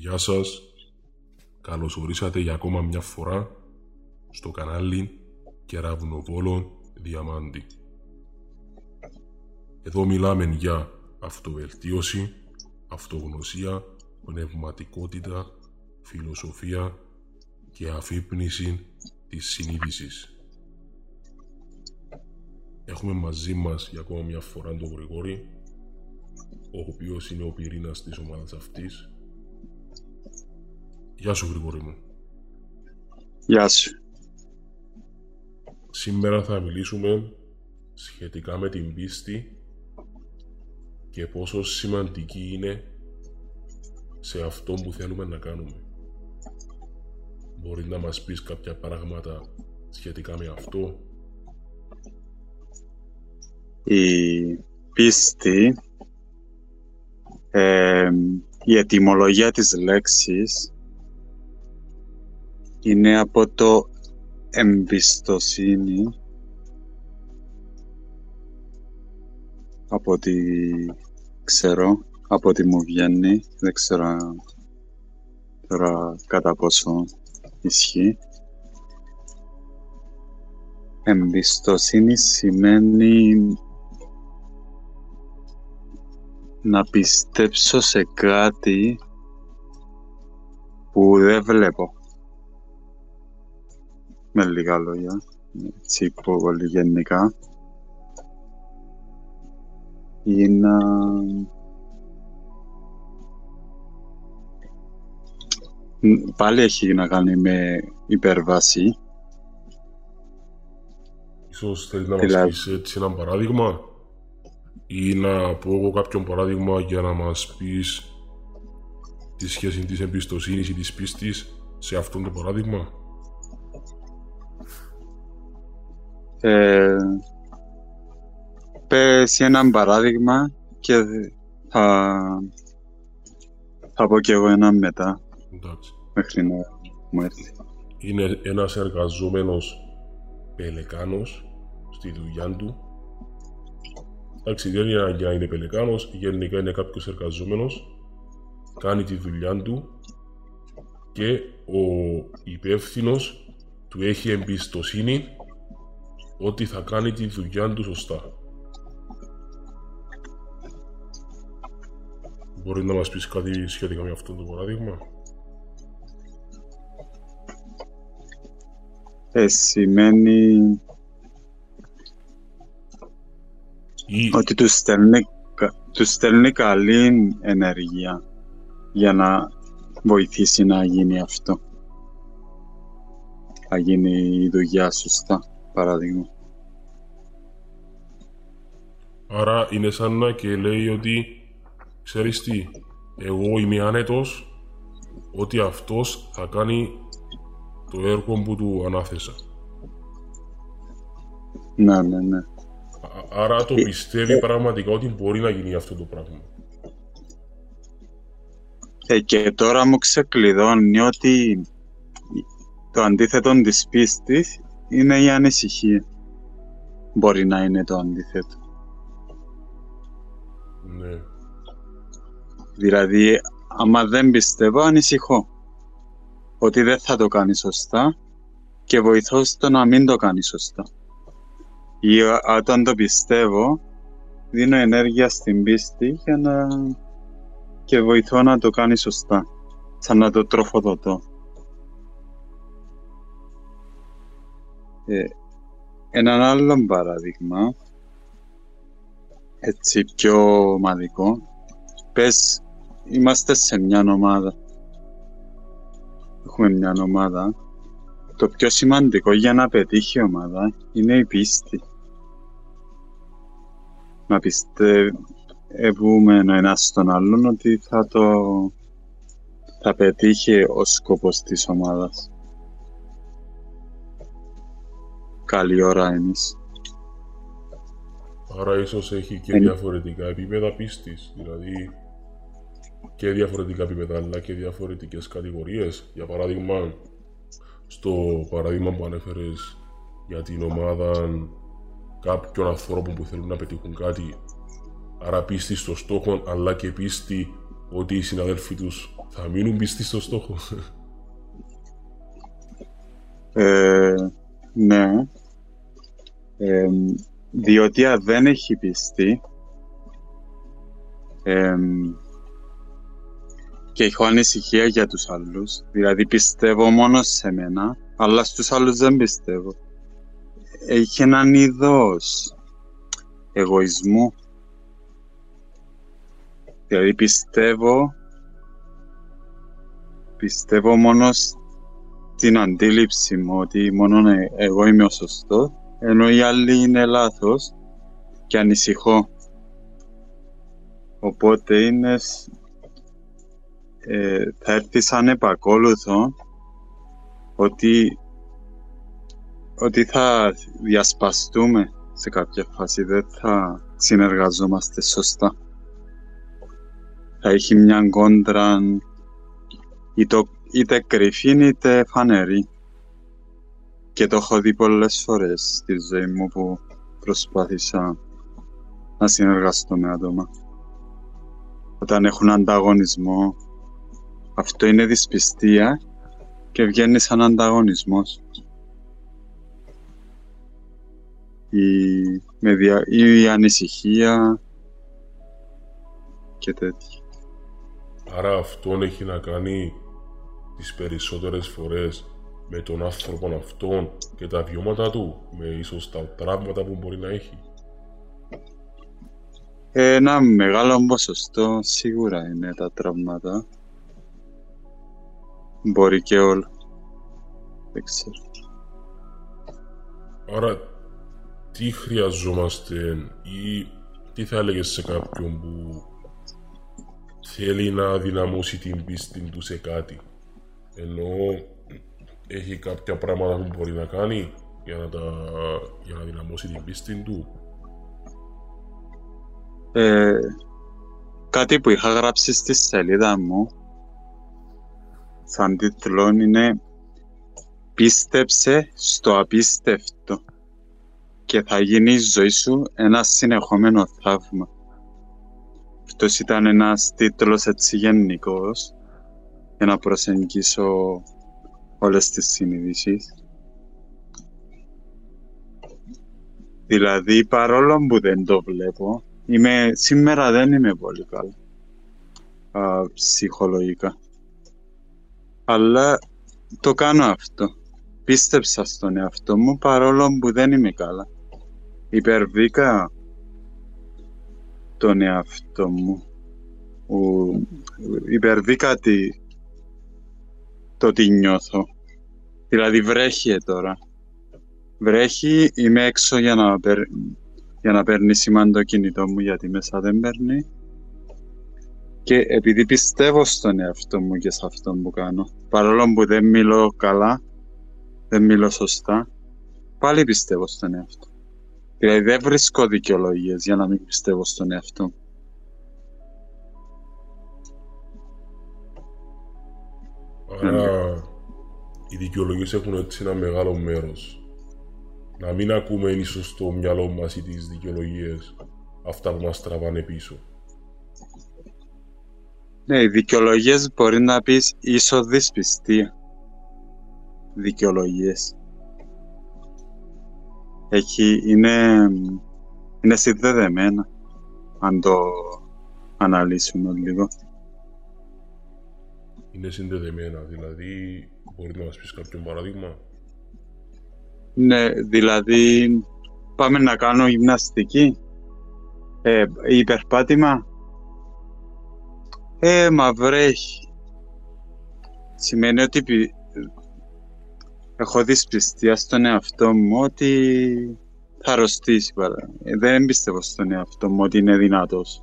Γεια σας, καλώς ορίσατε για ακόμα μια φορά στο κανάλι Κεραυνοβόλων Διαμάντη. Εδώ μιλάμε για αυτοβελτίωση, αυτογνωσία, πνευματικότητα, φιλοσοφία και αφύπνιση της συνείδησης. Έχουμε μαζί μας για ακόμα μια φορά τον Γρηγόρη, ο οποίος είναι ο πυρήνας της ομάδας αυτής. Γεια σου Γρηγόρη μου. Γεια σου. Σήμερα θα μιλήσουμε σχετικά με την πίστη και πόσο σημαντική είναι σε αυτό που θέλουμε να κάνουμε. Μπορεί να μας πεις κάποια πράγματα σχετικά με αυτό? Η πίστη, η ετυμολογία της λέξης είναι από το εμπιστοσύνη, από ό,τι ξέρω, από ό,τι μου βγαίνει, δεν ξέρω τώρα κατά πόσο ισχύει. Εμπιστοσύνη σημαίνει να πιστέψω σε κάτι που δεν βλέπω. Με λίγα λόγια, έτσι πολύ γενικά. Ή να... Πάλι έχει να κάνει με υπέρβαση. Ίσως θέλεις να μας πεις έτσι ένα παράδειγμα ή να πω εγώ κάποιο παράδειγμα για να μας πεις τη σχέση της εμπιστοσύνης ή της πίστης σε αυτό το παράδειγμα. Πες ένα παράδειγμα και θα πω κι εγώ ένα μετά. Εντάξει. Μέχρι να μου έρθει. Είναι ένας εργαζόμενος πελεκάνος στη δουλειά του. Εντάξει, δεν είναι για να είναι πελεκάνος, γενικά είναι κάποιος εργαζόμενος, κάνει τη δουλειά του και ο υπεύθυνος του έχει εμπιστοσύνη ότι θα κάνει τη δουλειά του σωστά. Μπορεί να μας πεις κάτι σχετικά με αυτό το παράδειγμα? Σημαίνει ότι του στέλνει καλή ενέργεια για να βοηθήσει να γίνει αυτό. Να γίνει η δουλειά σωστά, παράδειγμα. Άρα είναι σαν να και λέει ότι ξέρεις τι, εγώ είμαι άνετος ότι αυτός θα κάνει το έργο που του ανάθεσα. Ναι. Άρα το πιστεύει πραγματικά ότι μπορεί να γίνει αυτό το πράγμα. Και τώρα μου ξεκλειδώνει ότι το αντίθετο της πίστης είναι η ανησυχία. Μπορεί να είναι το αντίθετο. Ναι. Δηλαδή, άμα δεν πιστεύω, ανησυχώ ότι δεν θα το κάνει σωστά και βοηθώ στο να μην το κάνει σωστά. Ή όταν το πιστεύω, δίνω ενέργεια στην πίστη και βοηθώ να το κάνει σωστά, σαν να το τροφοδοτώ. Έναν άλλο παράδειγμα, έτσι πιο ομαδικό, πες είμαστε σε μια ομάδα. Έχουμε μια ομάδα. Το πιο σημαντικό για να πετύχει η ομάδα είναι η πίστη. Να πιστεύουμε ο ένας στον άλλον ότι θα πετύχει ο σκοπός της ομάδας. Καλή ώρα εμείς. Άρα ίσως έχει και διαφορετικά επίπεδα πίστης, δηλαδή και διαφορετικά επίπεδα αλλά και διαφορετικές κατηγορίες. Για παράδειγμα, στο παράδειγμα που ανέφερες για την ομάδα κάποιων ανθρώπων που θέλουν να πετύχουν κάτι, άρα πίστη στο στόχο αλλά και πίστη ότι οι συναδέλφοι τους Θα μείνουν πιστοί στο στόχο. Ναι. Διότι αν δεν έχει πιστεί και έχω ανησυχία για τους άλλους, δηλαδή πιστεύω μόνο σε μένα, αλλά στους άλλους δεν πιστεύω. Έχει έναν είδος εγωισμού. Δηλαδή πιστεύω μόνο στην αντίληψη μου ότι μόνο εγώ είμαι ο σωστός, ενώ οι άλλοι είναι λάθος και ανησυχώ. Οπότε θα έρθει σαν επακόλουθο ότι θα διασπαστούμε σε κάποια φάση, δεν θα συνεργαζόμαστε σωστά. Θα έχει μια κόντρα είτε κρυφή είτε φανερή. Και το έχω δει πολλές φορές στη ζωή μου που προσπάθησα να συνεργαστώ με άτομα. Όταν έχουν ανταγωνισμό, αυτό είναι δυσπιστία και βγαίνει σαν ανταγωνισμός. Η ανησυχία και τέτοια. Άρα αυτόν έχει να κάνει τις περισσότερες φορές με τον άνθρωπο αυτόν και τα βιώματα του, με ίσως τα τραύματα που μπορεί να έχει. Ένα μεγάλο ποσοστό σίγουρα είναι τα τραύματα. Μπορεί και όλα. Δεν ξέρω. Άρα, τι χρειαζόμαστε ή τι θα έλεγες σε κάποιον που θέλει να δυναμώσει την πίστη του σε κάτι, ενώ έχει κάποια πράγματα που μπορεί να κάνει για να δυναμώσει την πίστη του? Κάτι που είχα γράψει στη σελίδα μου σαν τίτλο είναι «Πίστεψε στο απίστευτο και θα γίνει η ζωή σου ένα συνεχόμενο θαύμα». Αυτός ήταν ένας τίτλος έτσι γενικός για να προσεγγίσω όλες τις συνειδήσεις. Δηλαδή, παρόλο που δεν το βλέπω, σήμερα δεν είμαι πολύ καλά ψυχολογικά. Αλλά το κάνω αυτό. Πίστεψα στον εαυτό μου παρόλο που δεν είμαι καλά. Υπερβήκα τον εαυτό μου. Υπερβήκα το τι νιώθω. Δηλαδή βρέχει τώρα. Βρέχει, είμαι έξω για να παίρνει σήμα το κινητό μου, γιατί μέσα δεν παίρνει. Και επειδή πιστεύω στον εαυτό μου και σε αυτό που κάνω, παρόλο που δεν μιλώ καλά, δεν μιλώ σωστά, πάλι πιστεύω στον εαυτό. Δηλαδή δεν βρίσκω δικαιολογίες για να μην πιστεύω στον εαυτό. Άρα οι δικαιολογίες έχουν έτσι ένα μεγάλο μέρος. Να μην ακούμε ίσως στο μυαλό μας ή τις δικαιολογίες, αυτά που μας τραβάνε πίσω. Ναι, οι δικαιολογίες μπορεί να πεις ίσως δυσπιστία. Δικαιολογίες. Είναι συνδεδεμένα, αν το αναλύσουμε λίγο. Είναι συνδεδεμένα, δηλαδή μπορεί να μας πεις κάποιο παράδειγμα? Ναι, δηλαδή πάμε να κάνω γυμναστική, υπερπάτημα, μα βρέχει. Σημαίνει ότι έχω δυσπιστία στον εαυτό μου ότι θα αρρωστήσει. Δεν πιστεύω στον εαυτό μου ότι είναι δυνατός.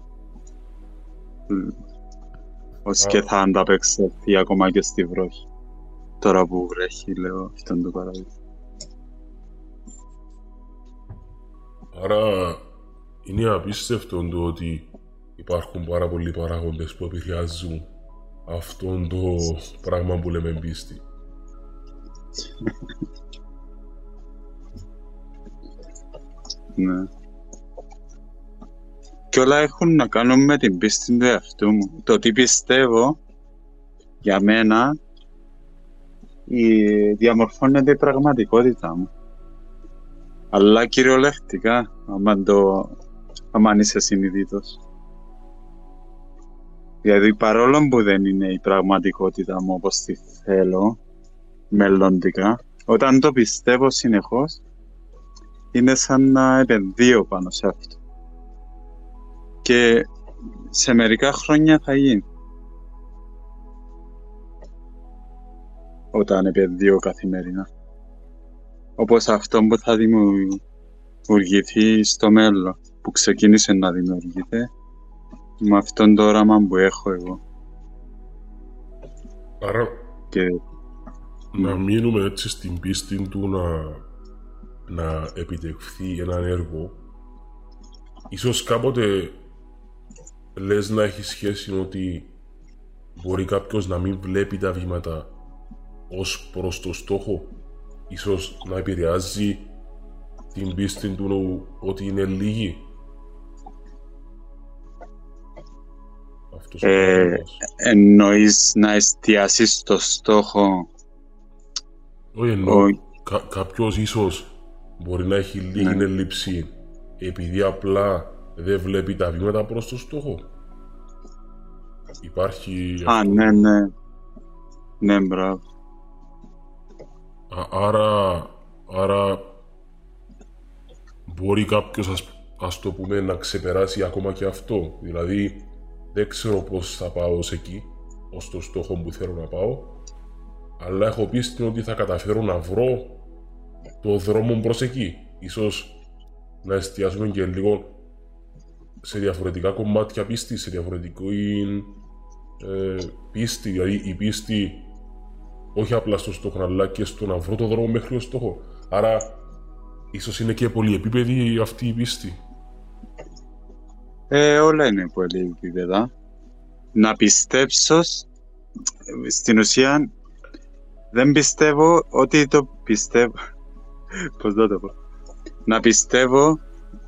Ως και θα ανταπεξέλθει ακόμα και στη βροχή. Τώρα που βρέχει, λέω, αυτόν το παράδειγμα. Άρα είναι απίστευτο το ότι υπάρχουν πάρα πολλοί παράγοντες που επηρεάζουν αυτόν το πράγμα που λέμε πίστη. Ναι. Και όλα έχουν να κάνουν με την πίστη του εαυτού μου. Το τι πιστεύω Για μένα διαμορφώνεται η πραγματικότητα μου. Αλλά κυριολεκτικά, άμα είσαι συνειδητός. Δηλαδή παρόλο που δεν είναι η πραγματικότητα μου όπως τη θέλω μελλοντικά, όταν το πιστεύω συνεχώς, είναι σαν να επενδύω πάνω σε αυτό. Και σε μερικά χρόνια θα γίνει. Όταν επενδύω καθημερινά. Όπως αυτό που θα δημιουργηθεί στο μέλλον, που ξεκίνησε να δημιουργείται, με αυτόν το όραμα που έχω εγώ. Άρα, Και να μείνουμε έτσι στην πίστη του να επιτευχθεί ένα έργο, ίσως κάποτε λες να έχει σχέση ότι μπορεί κάποιος να μην βλέπει τα βήματα ως προς το στόχο, ίσως να επηρεάζει την πίστη του ότι είναι λίγη. Αυτός ο παράδειγμας. εννοείς να εστιάσεις στο στόχο. Όχι, εννοώ κάποιος ίσως μπορεί να έχει λίγη έλλειψη επειδή απλά δεν βλέπει τα βήματα προς το στόχο. Υπάρχει αυτό. Ναι. Ναι, μπράβο. Άρα μπορεί κάποιος ας το πούμε να ξεπεράσει ακόμα και αυτό. Δηλαδή δεν ξέρω πώς θα πάω ως εκεί, ως το στόχο που θέλω να πάω, αλλά έχω πίστη ότι θα καταφέρω να βρω το δρόμο προς εκεί. Ίσως να εστιάσουμε και λίγο σε διαφορετικά κομμάτια πίστη, σε διαφορετική πίστη, δηλαδή η πίστη όχι απλά στο στόχο, αλλά και στο να βρω το δρόμο μέχρι το στόχο. Άρα ίσως είναι και πολυεπίπεδη αυτή η πίστη. Όλα είναι πολύ επίπεδα. Να πιστέψω, στην ουσία δεν πιστεύω ότι το πιστεύω. Πώς να το πω. Να πιστεύω,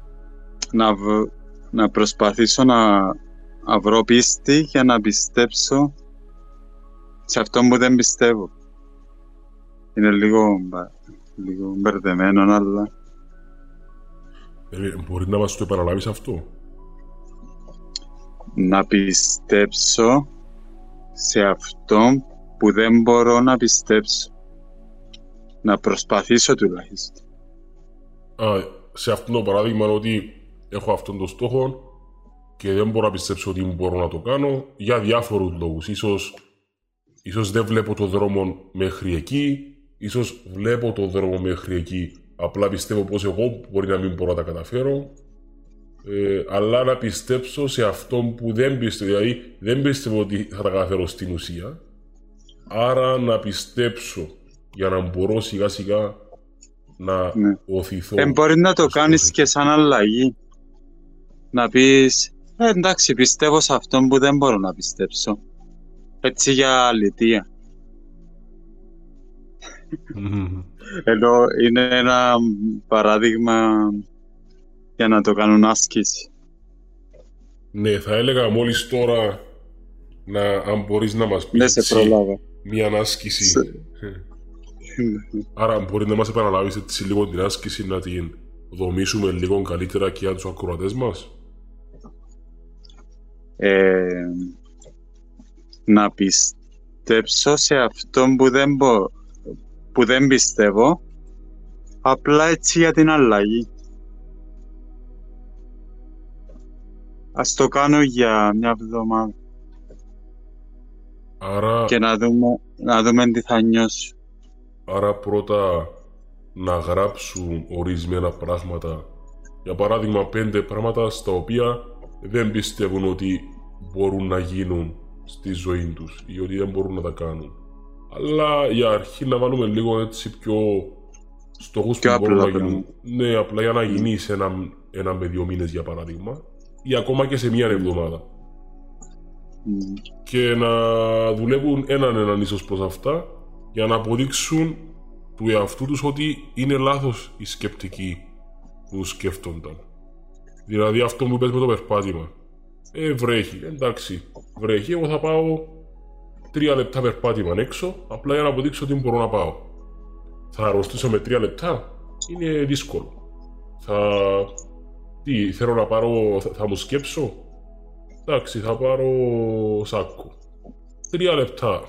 να προσπαθήσω να βρω πίστη για να πιστέψω σε αυτό που δεν πιστεύω. Είναι λίγο μπερδεμένο, αλλά... Μπορεί να μας το επαναλάβεις αυτό. Να πιστέψω σε αυτό που δεν μπορώ να πιστέψω. Να προσπαθήσω τουλάχιστον. Σε αυτό το παράδειγμα ότι έχω αυτόν τον στόχο και δεν μπορώ να πιστέψω ότι μπορώ να το κάνω για διάφορους λόγους. Ίσως δεν βλέπω το δρόμο μέχρι εκεί, ίσως βλέπω το δρόμο μέχρι εκεί, απλά πιστεύω πως εγώ μπορεί να μην μπορώ να τα καταφέρω, αλλά να πιστέψω σε αυτόν που δεν πιστεύω, δηλαδή δεν πιστεύω ότι θα τα καταφέρω στην ουσία, άρα να πιστέψω για να μπορώ σιγά σιγά να οθηθώ. Μπορεί να το κάνεις και σαν αλλαγή. Να πεις, εντάξει, πιστεύω σε αυτόν που δεν μπορώ να πιστέψω. Έτσι για αλητία. Ενώ είναι ένα παράδειγμα για να το κάνουν άσκηση. Ναι, θα έλεγα μόλις τώρα αν μπορείς να μας πεις σε προλάβα. μια άσκηση. Άρα μπορεί να μας επαναλάβεις έτσι λίγο την άσκηση, να την δομήσουμε λίγο καλύτερα και για τους ακροατές μας. Να πιστέψω σε αυτόν που δεν πιστεύω, απλά έτσι για την αλλαγή. Ας το κάνω για μια εβδομάδα. Άρα... Και να δούμε τι θα νιώσω. Άρα πρώτα να γράψουν ορισμένα πράγματα. Για παράδειγμα 5 πράγματα στα οποία δεν πιστεύουν ότι μπορούν να γίνουν στη ζωή τους ή ότι δεν μπορούν να τα κάνουν. Αλλά για αρχή να βάλουμε λίγο έτσι πιο στόχους που μπορούν να γίνουν. Ναι, απλά για να γίνει σε ένα με 2 μήνες για παράδειγμα ή ακόμα και σε μια εβδομάδα. Και να δουλεύουν έναν ίσως προς αυτά για να αποδείξουν του εαυτού τους ότι είναι λάθος οι σκεπτικοί που σκέφτονταν. Δηλαδή αυτό που είπες με το περπάτημα. Βρέχει, εντάξει, βρέχει, εγώ θα πάω 3 λεπτά περπάτημα έξω, απλά για να αποδείξω ότι μπορώ να πάω. Θα αρρωστήσω με 3 λεπτά, είναι δύσκολο. Τι, θέλω να πάρω, θα μου σκέψω. Εντάξει, θα πάρω σάκο. 3 λεπτά.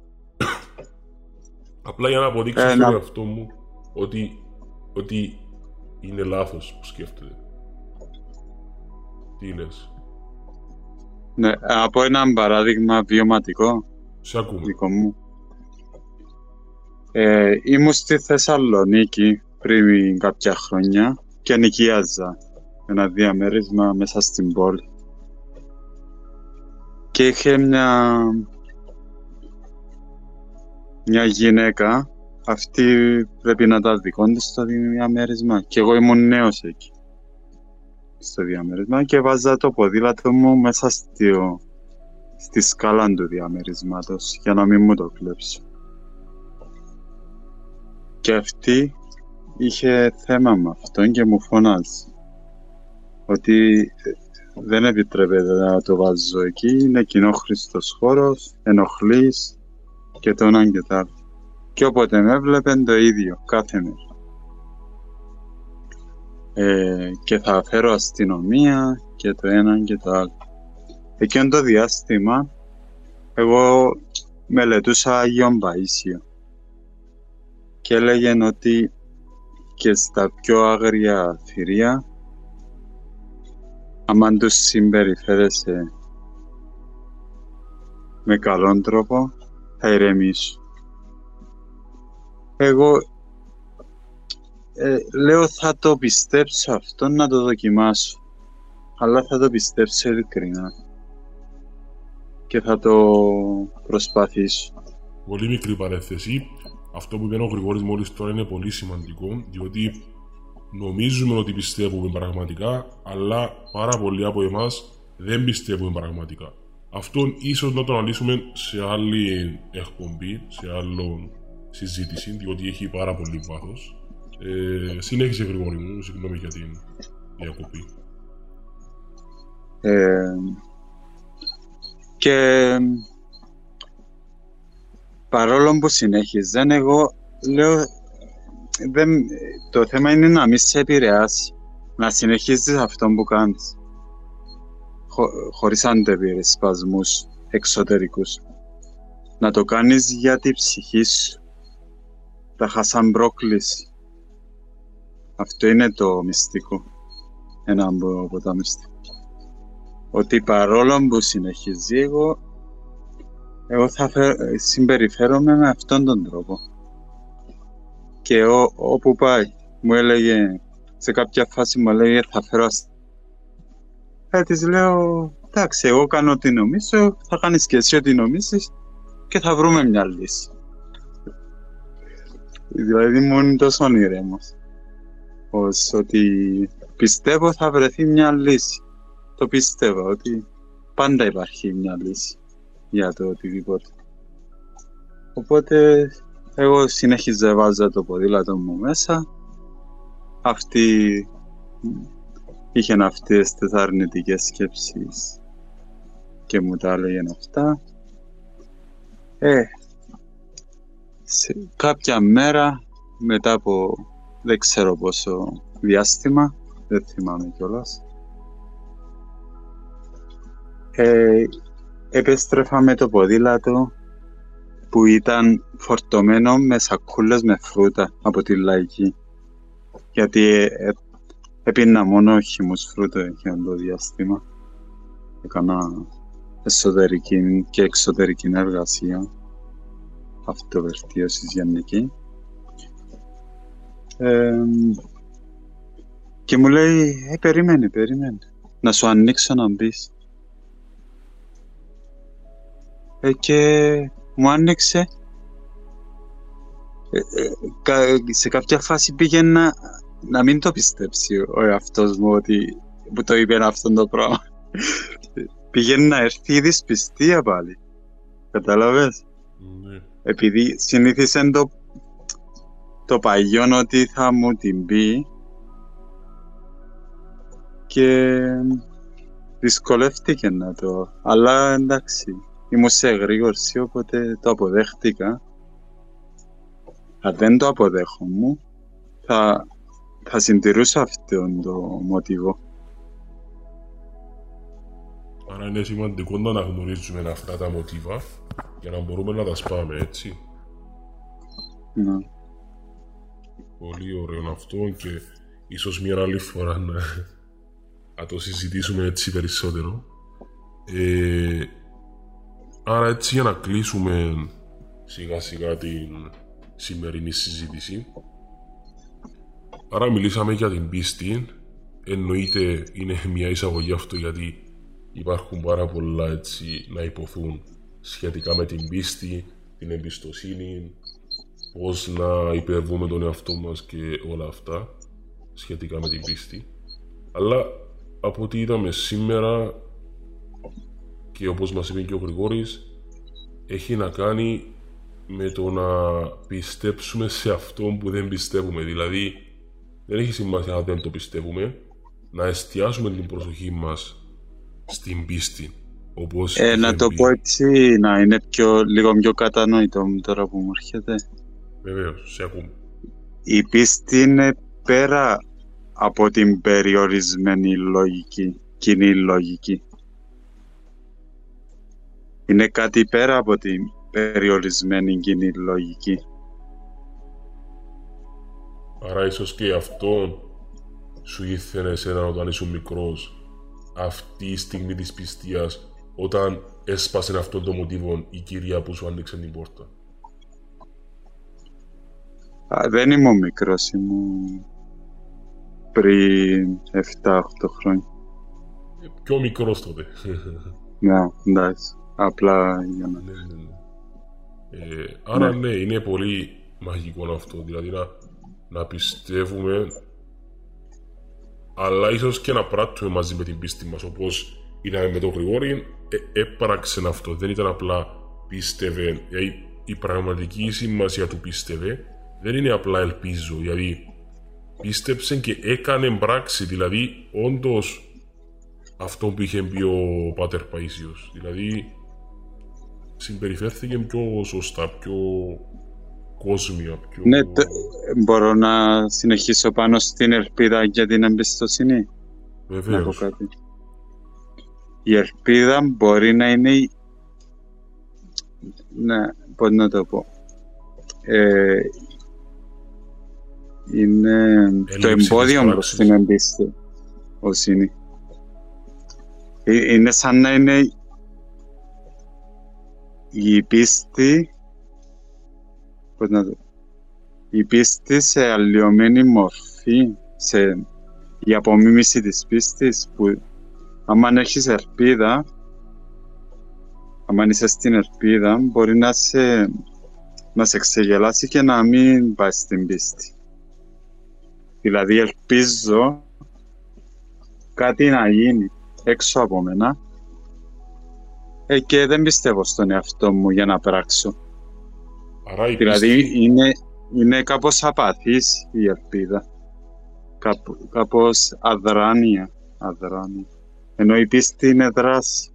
Απλά για να αποδείξω στον εαυτό μου ότι είναι λάθος που σκέφτεται. Τι λες? Ναι, από ένα παράδειγμα βιωματικό. Σε ακούμε. Δικό μου. Ήμουν στη Θεσσαλονίκη πριν κάποια χρόνια και νοικιάζα ένα διαμέρισμα μέσα στην πόλη. Και είχε μια γυναίκα, αυτή πρέπει να τα δικό της στο διαμέρισμα και εγώ ήμουν νέος εκεί στο διαμέρισμα και βάζα το ποδήλατο μου μέσα στη σκάλα του διαμερίσματος για να μην μου το κλέψω. Και αυτή είχε θέμα με αυτόν και μου φώναζε ότι δεν επιτρέπεται να το βάζω εκεί, είναι κοινόχρηστος χώρος, ενοχλείς και το έναν και το άλλο. Και όποτε με έβλεπεν το ίδιο, κάθε μέρα. Και θα φέρω αστυνομία και το έναν και το άλλο. Εκείνο το διάστημα, εγώ μελετούσα Άγιον Παΐσιο και έλεγε ότι και στα πιο άγρια θηρία, άμα τους συμπεριφέρεσαι με καλόν τρόπο, θα ηρεμήσουν. Εγώ λέω θα το πιστέψω αυτό, να το δοκιμάσω, αλλά θα το πιστέψω ειλικρινά και θα το προσπαθήσω. Πολύ μικρή παρέθεση. Αυτό που είπε ο Γρηγόρης μόλις τώρα είναι πολύ σημαντικό, διότι νομίζουμε ότι πιστεύουμε πραγματικά, αλλά πάρα πολλοί από εμάς δεν πιστεύουμε πραγματικά. Αυτόν ίσως να το αναλύσουμε σε άλλη εκπομπή, σε άλλη συζήτηση, διότι έχει πάρα πολύ βάθος. Συνέχισε, Γρηγόρη μου, συγγνώμη για την διακοπή. Και παρόλο που συνέχιζαν, εγώ λέω το θέμα είναι να μην σε επηρεάσει, να συνεχίζεις αυτό που κάνεις χωρίς αντεπιρρησπασμούς εξωτερικούς, να το κάνεις για την ψυχή σου, τα σαν πρόκληση. Αυτό είναι το μυστικό, ένα από τα μυστικά, ότι παρόλο που συνεχίζει εγώ θα συμπεριφέρομαι με αυτόν τον τρόπο. Και όπου πάει, μου έλεγε, σε κάποια φάση μου έλεγε θα φέρω της λέω, εντάξει, εγώ κάνω ό,τι νομίζω, θα κάνεις και εσύ ό,τι νομίζεις και θα βρούμε μια λύση. Δηλαδή ήμουν τόσο ήρεμος, ότι πιστεύω θα βρεθεί μια λύση. Το πιστεύω ότι πάντα υπάρχει μια λύση για το οτιδήποτε. Οπότε εγώ συνέχιζα, βάζα το ποδήλατο μου μέσα. Αυτή είχε αυτές τις αρνητικές σκέψεις και μου τα έλεγαν αυτά. Σε κάποια μέρα, μετά από δεν ξέρω πόσο διάστημα, δεν θυμάμαι κιόλας, επέστρεφα με το ποδήλατο που ήταν φορτωμένο με σακούλες με φρούτα από τη Λαϊκή, γιατί έπινα μόνο χυμούς φρούτα εκείνο το διάστημα. Έκανα εσωτερική και εξωτερική εργασία, αυτοβελτίωσης γενική. Και μου λέει, περίμενε, να σου ανοίξω να μπεις. Και μου άνοιξε. Σε κάποια φάση πήγαινα να μην το πιστέψει ο εαυτός μου ότι που το είπε αυτόν το πράγμα. Πήγαινε να έρθει η δυσπιστία πάλι. Κατάλαβες? Ναι. Επειδή συνήθισε το παγιόν ότι θα μου την πει και δυσκολεύτηκε να το... Αλλά εντάξει, ήμουν σε εγρήγορση, οπότε το αποδέχτηκα. Αν δεν το αποδέχομαι, θα συντηρούσα αυτό το μοτίβο. Άρα είναι σημαντικό να αναγνωρίζουμε αυτά τα μοτίβα για να μπορούμε να τα σπάμε, έτσι. Ναι. Πολύ ωραίο αυτό και ίσως μια άλλη φορά να το συζητήσουμε έτσι περισσότερο. Άρα έτσι για να κλείσουμε σιγά σιγά την σημερινή συζήτηση. Άρα μιλήσαμε για την πίστη. Εννοείται είναι μια εισαγωγή αυτό, γιατί υπάρχουν πάρα πολλά έτσι να υποθούν σχετικά με την πίστη, την εμπιστοσύνη, πώς να υπερβούμε τον εαυτό μας και όλα αυτά σχετικά με την πίστη. Αλλά από ό,τι είδαμε σήμερα και όπως μας είπε και ο Γρηγόρης, έχει να κάνει με το να πιστέψουμε σε αυτό που δεν πιστεύουμε. Δηλαδή δεν έχει σημασία αν δεν το πιστεύουμε, να εστιάσουμε την προσοχή μας στην πίστη. Όπως να το πω έτσι, να είναι λίγο πιο κατανοητό τώρα που μου έρχεται. Βεβαίως, σε ακούμε. Η πίστη είναι πέρα από την περιορισμένη λογική, κοινή λογική. Είναι κάτι πέρα από την περιορισμένη κοινή λογική. Άρα ίσως και αυτό σου ήθελε εσένα όταν ήσουν μικρός, αυτή η στιγμή της πιστείας, όταν έσπασε αυτό το μοτίβο η κυρία που σου άνοιξε την πόρτα. Δεν ήμουν μικρός, ήμουν πριν 7-8 χρόνια. Πιο μικρός τότε. Ναι, εντάξει. Απλά για να... Άρα ναι, είναι πολύ μαγικό αυτό, δηλαδή να πιστεύουμε, αλλά ίσως και να πράττουμε μαζί με την πίστη μας, όπως είδαμε με τον Γρηγόρη, έπραξε αυτό, δεν ήταν απλά πίστευε. Η πραγματική σημασία του πίστευε δεν είναι απλά ελπίζω, δηλαδή πίστεψε και έκανε πράξη, δηλαδή όντως αυτό που είχε πει ο Πάτερ Παΐσιος, δηλαδή συμπεριφέρθηκε πιο σωστά, πιο κόσμια, πιο... Ναι, μπορώ να συνεχίσω πάνω στην ελπίδα και την εμπιστοσύνη. Βεβαίως. Να πω κάτι. Η ελπίδα μπορεί να είναι... Ναι, πώς να το πω. Είναι το εμπόδιο προς την εμπιστοσύνη. Είναι σαν να είναι η πίστη, πώς να το, η πίστη σε αλλοιωμένη μορφή, η απομίμηση της πίστης, που άμα έχεις ελπίδα, άμα είσαι στην ελπίδα, μπορεί να σε ξεγελάσει και να μην πάει στην πίστη. Δηλαδή ελπίζω κάτι να γίνει έξω από μένα και δεν πιστεύω στον εαυτό μου για να πράξω. Άρα δηλαδή είναι κάπως απαθής η ελπίδα. Κάπως αδράνεια. Ενώ η πίστη είναι δράση.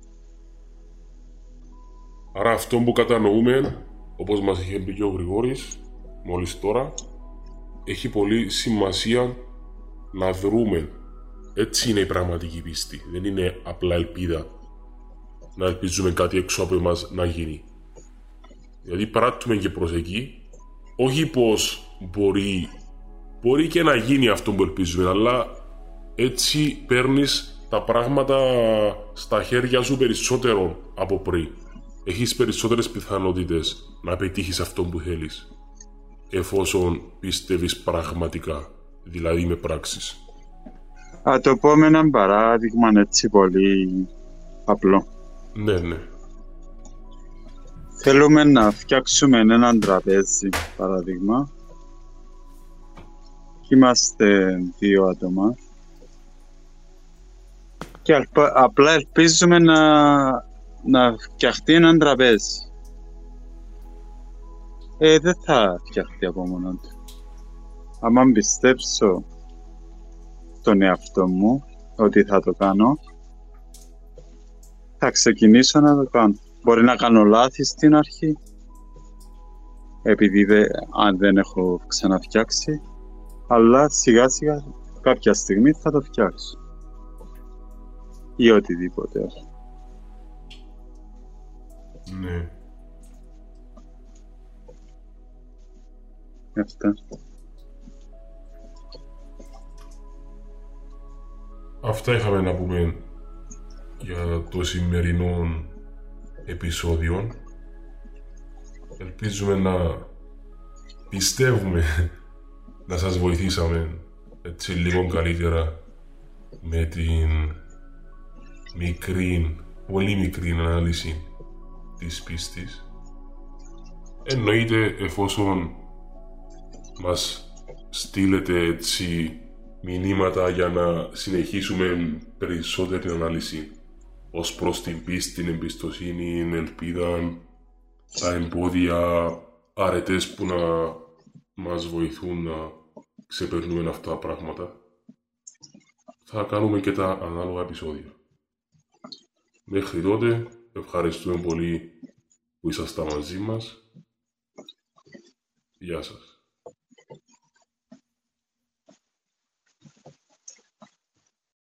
Άρα αυτό που κατανοούμε, όπως μας είχε πει και ο Γρηγόρης μόλις τώρα, έχει πολύ σημασία να δρούμε. Έτσι είναι η πραγματική πίστη. Δεν είναι απλά ελπίδα να ελπίζουμε κάτι έξω από εμάς να γίνει. Δηλαδή πράττουμε και προς εκεί, όχι πως μπορεί και να γίνει αυτό που ελπίζουμε, αλλά έτσι παίρνεις τα πράγματα στα χέρια σου περισσότερο από πριν. Έχεις περισσότερες πιθανότητες να πετύχεις αυτό που θέλεις, εφόσον πιστεύεις πραγματικά, δηλαδή με πράξεις. Θα το πω με έναν παράδειγμα έτσι πολύ απλό. Ναι. Θέλουμε να φτιάξουμε έναν τραπέζι, παράδειγμα. Είμαστε 2 άτομα και απλά ελπίζουμε να φτιαχτεί έναν τραπέζι. Δεν θα φτιαχτεί από μόνο του. Αν πιστέψω τον εαυτό μου ότι θα το κάνω, θα ξεκινήσω να το κάνω. Μπορεί να κάνω λάθη στην αρχή, επειδή αν δεν έχω ξαναφτιάξει, αλλά σιγά σιγά κάποια στιγμή θα το φτιάξω. Ή οτιδήποτε. Ναι. Αυτά. Αυτά είχαμε να πούμε για το σημερινό επεισόδιο. Ελπίζουμε να πιστεύουμε να σας βοηθήσαμε έτσι λίγο καλύτερα με την πολύ μικρή ανάλυση της πίστης. Εννοείται εφόσον μας στείλετε έτσι μηνύματα για να συνεχίσουμε περισσότερη την ανάλυση ως προς την πίστη, την εμπιστοσύνη, την ελπίδα, τα εμπόδια, αρετές που να μας βοηθούν να ξεπερνούμε αυτά τα πράγματα. Θα κάνουμε και τα ανάλογα επεισόδια. Μέχρι τότε, ευχαριστούμε πολύ που ήσασταν μαζί μας. Γεια σας.